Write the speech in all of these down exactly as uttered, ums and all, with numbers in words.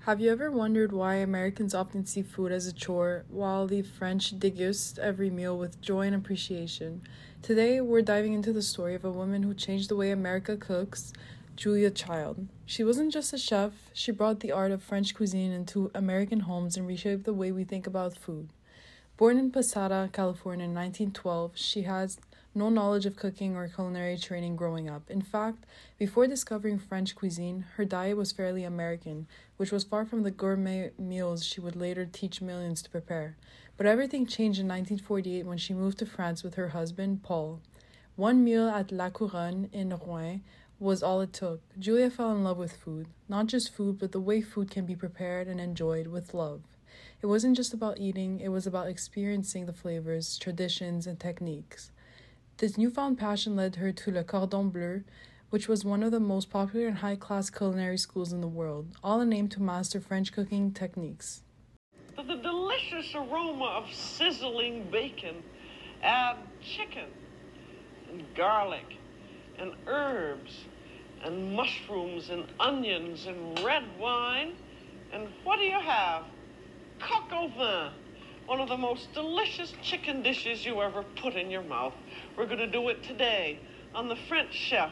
Have you ever wondered why Americans often see food as a chore, while the French deguste every meal with joy and appreciation? Today, we're diving into the story of a woman who changed the way America cooks, Julia Child. She wasn't just a chef, she brought the art of French cuisine into American homes and reshaped the way we think about food. Born in Posada, California in nineteen twelve, she has no knowledge of cooking or culinary training growing up. In fact, before discovering French cuisine, her diet was fairly American, which was far from the gourmet meals she would later teach millions to prepare. But everything changed in nineteen forty-eight when she moved to France with her husband, Paul. One meal at La Couronne in Rouen was all it took. Julia fell in love with food. Not just food, but the way food can be prepared and enjoyed with love. It wasn't just about eating, it was about experiencing the flavors, traditions, and techniques. This newfound passion led her to Le Cordon Bleu, which was one of the most popular and high-class culinary schools in the world, all in aim to master French cooking techniques. To the delicious aroma of sizzling bacon, add chicken and garlic and herbs and mushrooms and onions and red wine. And what do you have? Coq au vin, one of the most delicious chicken dishes you ever put in your mouth. We're going to do it today on The French Chef.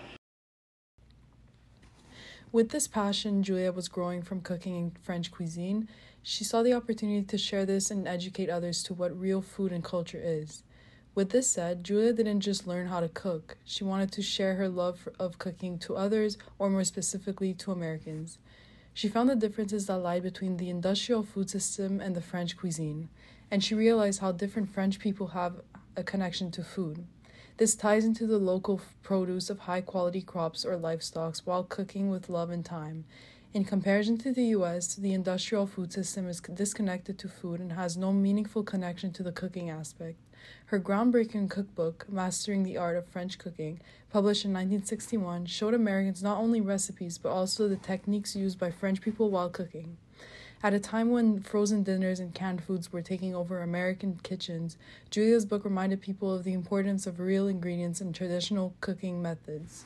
With this passion Julia was growing from cooking in French cuisine, she saw the opportunity to share this and educate others to what real food and culture is. With this said, Julia didn't just learn how to cook. She wanted to share her love of cooking to others, or more specifically to Americans. She found the differences that lie between the industrial food system and the French cuisine, and she realized how different French people have a connection to food. This ties into the local produce of high-quality crops or livestock while cooking with love and time. In comparison to the U S, the industrial food system is disconnected to food and has no meaningful connection to the cooking aspect. Her groundbreaking cookbook, Mastering the Art of French Cooking, published in nineteen sixty-one, showed Americans not only recipes but also the techniques used by French people while cooking. At a time when frozen dinners and canned foods were taking over American kitchens, Julia's book reminded people of the importance of real ingredients and traditional cooking methods.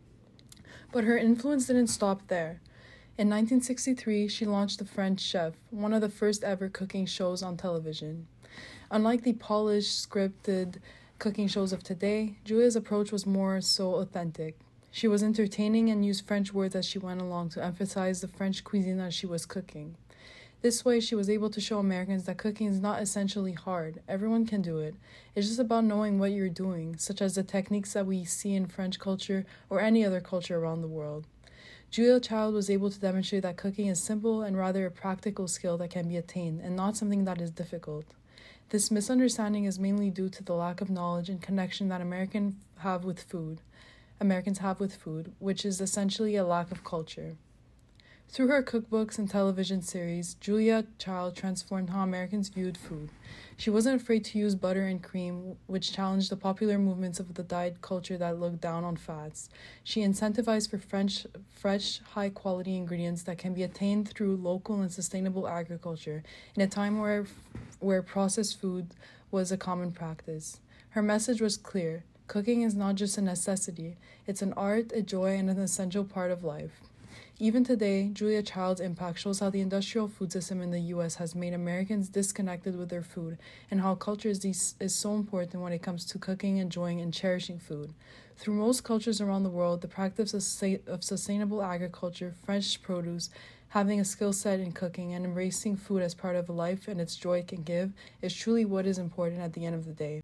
But her influence didn't stop there. In nineteen sixty-three, she launched The French Chef, one of the first ever cooking shows on television. Unlike the polished, scripted cooking shows of today, Julia's approach was more so authentic. She was entertaining and used French words as she went along to emphasize the French cuisine that she was cooking. This way, she was able to show Americans that cooking is not essentially hard. Everyone can do it. It's just about knowing what you're doing, such as the techniques that we see in French culture or any other culture around the world. Julia Child was able to demonstrate that cooking is simple and rather a practical skill that can be attained and not something that is difficult. This misunderstanding is mainly due to the lack of knowledge and connection that Americans have with food, Americans have with food, which is essentially a lack of culture. Through her cookbooks and television series, Julia Child transformed how Americans viewed food. She wasn't afraid to use butter and cream, which challenged the popular movements of the diet culture that looked down on fats. She incentivized for French, fresh, high-quality ingredients that can be attained through local and sustainable agriculture in a time where, where processed food was a common practice. Her message was clear. Cooking is not just a necessity. It's an art, a joy, and an essential part of life. Even today, Julia Child's impact shows how the industrial food system in the U S has made Americans disconnected with their food, and how culture is, these, is so important when it comes to cooking, enjoying, and cherishing food. Through most cultures around the world, the practice of sustainable agriculture, fresh produce, having a skill set in cooking, and embracing food as part of life and its joy it can give is truly what is important at the end of the day.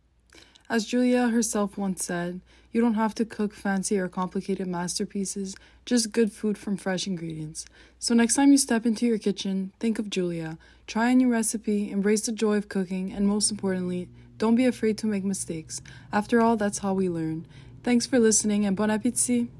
As Julia herself once said, you don't have to cook fancy or complicated masterpieces, just good food from fresh ingredients. So next time you step into your kitchen, think of Julia. Try a new recipe, embrace the joy of cooking, and most importantly, don't be afraid to make mistakes. After all, that's how we learn. Thanks for listening and bon appétit!